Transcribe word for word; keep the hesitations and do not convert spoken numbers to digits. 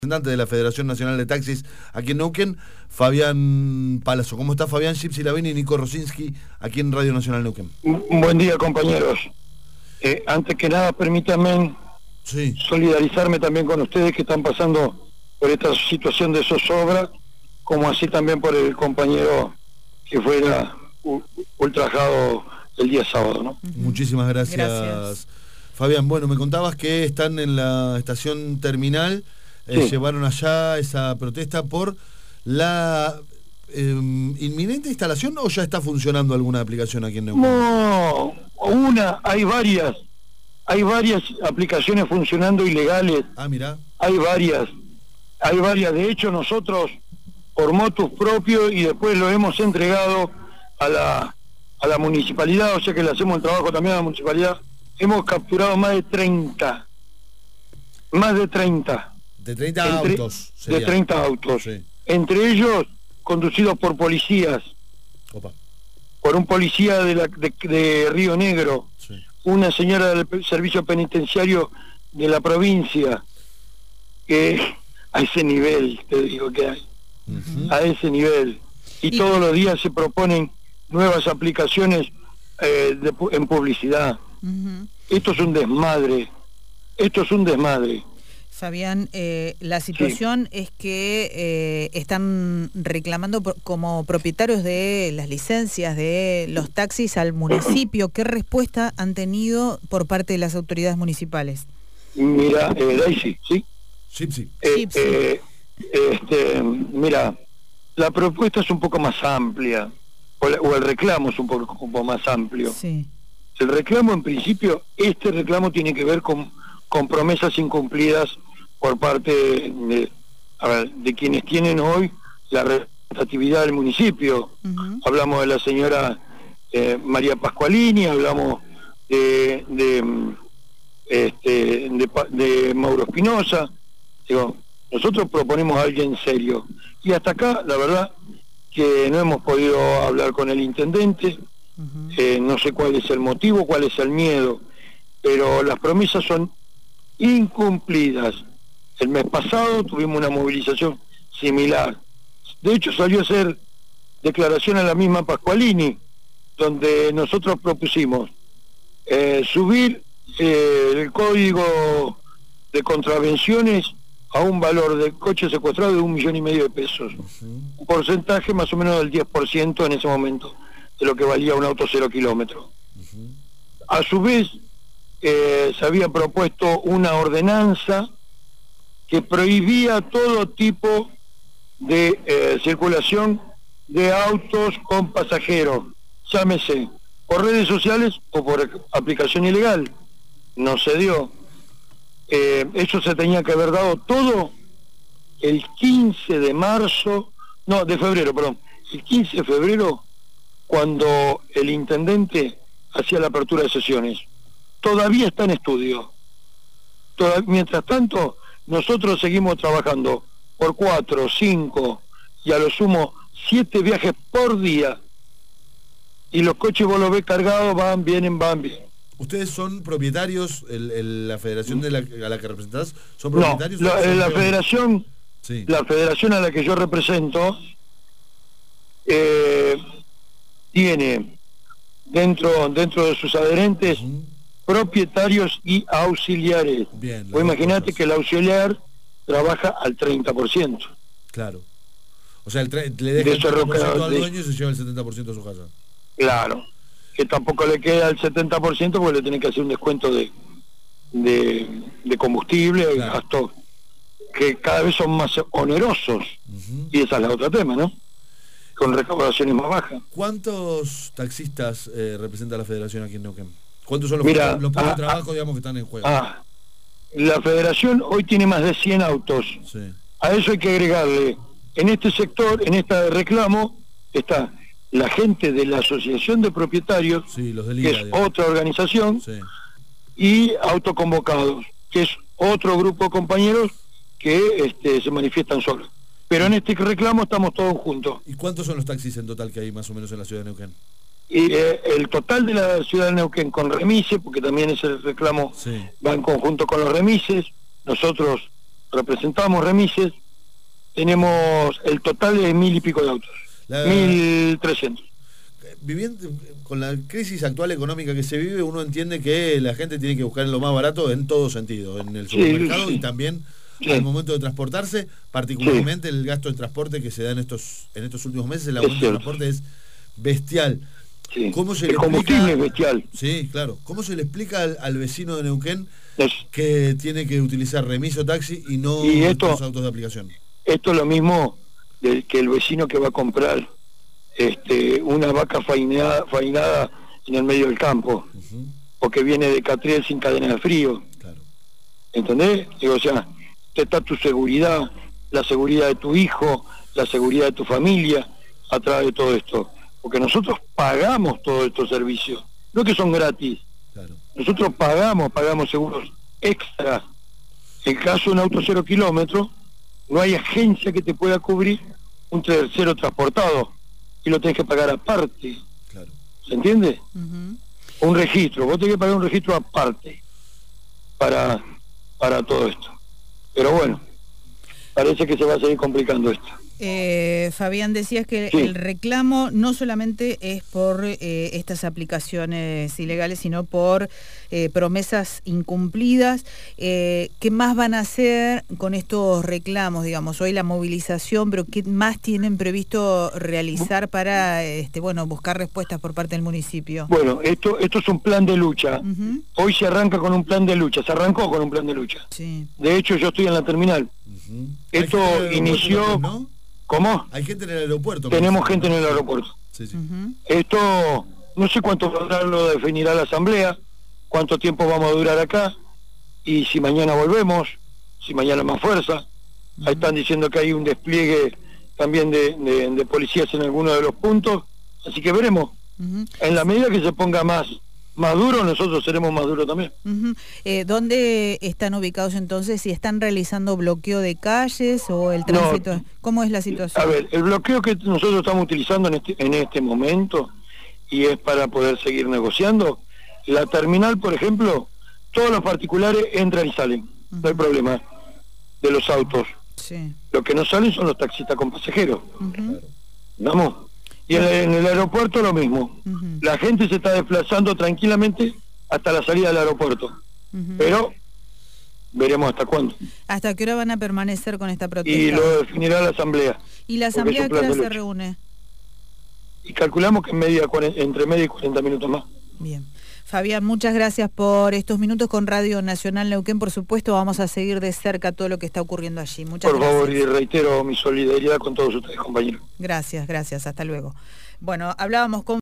Representante de la Federación Nacional de Taxis aquí en Neuquén, Fabián Palazzo. ¿Cómo está Fabián? Gypsy Lavini y Nico Rosinski aquí en Radio Nacional Neuquén. Buen día, compañeros. Eh, antes que nada, permítanme sí. solidarizarme también con ustedes que están pasando por esta situación de zozobra, como así también por el compañero que fuera ultrajado el día sábado, ¿no? Uh-huh. Muchísimas gracias, gracias, Fabián. Bueno, me contabas que están en la estación terminal. Eh, sí. Llevaron allá esa protesta por la eh, inminente instalación, ¿o ya está funcionando alguna aplicación aquí en Neuquén? No, una, hay varias, hay varias aplicaciones funcionando ilegales. Ah, mira. Hay varias, hay varias. De hecho, nosotros por motus propio y después lo hemos entregado a la a la municipalidad, o sea que le hacemos el trabajo también a la municipalidad. Hemos capturado más de treinta, más de treinta. De treinta Entre, autos. Sería. De treinta autos. Sí. Entre ellos, conducidos por policías. Opa. Por un policía de, la, de, de Río Negro. Sí. Una señora del servicio penitenciario de la provincia. Que a ese nivel, te digo que hay. Uh-huh. A ese nivel. Y, y todos los días se proponen nuevas aplicaciones eh, de, en publicidad. Uh-huh. Esto es un desmadre. Esto es un desmadre. Fabián, eh, la situación sí. es que eh, están reclamando por, como propietarios de las licencias de los taxis al municipio. ¿Qué respuesta han tenido por parte de las autoridades municipales? Mira, eh, Daisy, ¿sí? Sí, sí. Eh, eh, este, mira, la propuesta es un poco más amplia, o, la, o el reclamo es un poco, un poco más amplio. Sí. El reclamo, en principio, este reclamo tiene que ver con, con promesas incumplidas por parte de, a ver, de quienes tienen hoy la representatividad del municipio. Uh-huh. Hablamos de la señora eh, María Pascualini, hablamos de de, este, de, de Mauro Espinosa. Digo, nosotros proponemos a alguien serio. Y hasta acá, la verdad, que no hemos podido hablar con el intendente. Uh-huh. eh, no sé cuál es el motivo, cuál es el miedo, pero las promesas son incumplidas. El mes pasado tuvimos una movilización similar. De hecho, salió a hacer declaración a la misma Pascualini, donde nosotros propusimos eh, subir eh, el código de contravenciones a un valor de coche secuestrado de un millón y medio de pesos. Uh-huh. Un porcentaje más o menos del diez por ciento en ese momento de lo que valía un auto cero kilómetros. Uh-huh. A su vez, eh, se había propuesto una ordenanza que prohibía todo tipo de eh, circulación de autos con pasajeros, llámese por redes sociales o por aplicación ilegal. No se dio. Eh, eso se tenía que haber dado todo el quince de marzo, no, de febrero, perdón, el quince de febrero, cuando el intendente hacía la apertura de sesiones. Todavía está en estudio. Toda, mientras tanto, nosotros seguimos trabajando por cuatro, cinco y a lo sumo siete viajes por día. Y los coches vos los ves cargados, van, vienen, van, bien. ¿Ustedes son propietarios, el, el, la federación de la, a la que representás, son propietarios? No, la, la federación, sí. la federación a la que yo represento, eh, tiene dentro, dentro de sus adherentes uh-huh. propietarios y auxiliares. Bien. Vos imaginate que el auxiliar trabaja al treinta por ciento. Claro. O sea, el tre- le deja de el treinta por ciento al dueño y se lleva el setenta por ciento a su casa. Claro. Que tampoco le queda el setenta por ciento porque le tiene que hacer un descuento de de, de combustible, claro. Gastos que cada vez son más onerosos. Uh-huh. Y esa es la otra tema, ¿no? Con recaudaciones más bajas. ¿Cuántos taxistas eh, representa la federación aquí en Neuquén? ¿Cuántos son los, Mira, los puestos ah, de trabajo, ah, digamos, que están en juego? Ah, la federación hoy tiene más de cien autos. Sí. A eso hay que agregarle, en este sector, en este reclamo, está la gente de la Asociación de Propietarios, sí, los del I que A, es digamos. otra organización, sí. Y autoconvocados, que es otro grupo de compañeros que este, se manifiestan solos. Pero en este reclamo estamos todos juntos. ¿Y cuántos son los taxis en total que hay más o menos en la ciudad de Neuquén? Y eh, el total de la ciudad de Neuquén con remises, porque también ese reclamo sí. va en conjunto con los remises, nosotros representamos remises, tenemos el total de mil y pico de autos, la... mil trescientos. Viviendo con la crisis actual económica que se vive, uno entiende que la gente tiene que buscar lo más barato en todo sentido, en el supermercado, sí, sí. y también sí. al momento de transportarse, particularmente sí. el gasto de transporte que se da en estos en estos últimos meses, el aumento de transporte es bestial. Sí. ¿Cómo se el le combustible explica? es bestial. Sí, claro. ¿Cómo se le explica al, al vecino de Neuquén es... que tiene que utilizar remis o taxi y no y esto, los autos de aplicación? Esto es lo mismo de que el vecino que va a comprar este una vaca fainada, fainada en el medio del campo, uh-huh. o que viene de Catriel sin cadena de frío. Claro. ¿Entendés? Digo, o sea, está tu seguridad, la seguridad de tu hijo, la seguridad de tu familia, a través de todo esto. Porque nosotros pagamos todos estos servicios, no que son gratis. Claro. Nosotros pagamos, pagamos seguros extra. En caso de un auto cero kilómetro, no hay agencia que te pueda cubrir un tercero transportado y lo tenés que pagar aparte. Claro. ¿Se entiende? Uh-huh. Un registro, vos tenés que pagar un registro aparte para, para todo esto. Pero bueno, parece que se va a seguir complicando esto. Eh, Fabián, decías que sí. el reclamo no solamente es por eh, estas aplicaciones ilegales, sino por eh, promesas incumplidas. Eh, ¿Qué más van a hacer con estos reclamos? Digamos, hoy la movilización, pero ¿qué más tienen previsto realizar para este, bueno, buscar respuestas por parte del municipio? Bueno, esto, esto es un plan de lucha. Uh-huh. Hoy se arranca con un plan de lucha, se arrancó con un plan de lucha. Sí. De hecho, yo estoy en la terminal. Uh-huh. Esto inició... También, ¿no? ¿Cómo? Hay gente en el aeropuerto. Tenemos gente en el aeropuerto. Sí, sí. Uh-huh. Esto, no sé cuánto va a durar, lo definirá la asamblea, cuánto tiempo vamos a durar acá, y si mañana volvemos, si mañana más fuerza. Uh-huh. Ahí están diciendo que hay un despliegue también de, de, de policías en algunos de los puntos, así que veremos. Uh-huh. En la medida que se ponga más más duro, nosotros seremos más duros también. Uh-huh. eh, ¿Dónde están ubicados entonces? ¿Si están realizando bloqueo de calles o el tránsito? No, ¿cómo es la situación? A ver, el bloqueo que nosotros estamos utilizando en este, en este momento, y es para poder seguir negociando, la terminal, por ejemplo, todos los particulares entran y salen, uh-huh. no hay problema, de los autos. Sí. Lo que no salen son los taxistas con pasajeros. Uh-huh. ¿Vamos? Y en, en el aeropuerto lo mismo. Uh-huh. La gente se está desplazando tranquilamente hasta la salida del aeropuerto. Uh-huh. Pero veremos hasta cuándo. ¿Hasta qué hora van a permanecer con esta protesta? Y lo definirá la asamblea. ¿Y la asamblea qué hora se reúne? Y calculamos que en media, entre media y cuarenta minutos más. Bien. Fabián, muchas gracias por estos minutos con Radio Nacional Neuquén. Por supuesto, vamos a seguir de cerca todo lo que está ocurriendo allí. Muchas por gracias. Por favor, y reitero mi solidaridad con todos ustedes, compañeros. Gracias, gracias. Hasta luego. Bueno, hablábamos con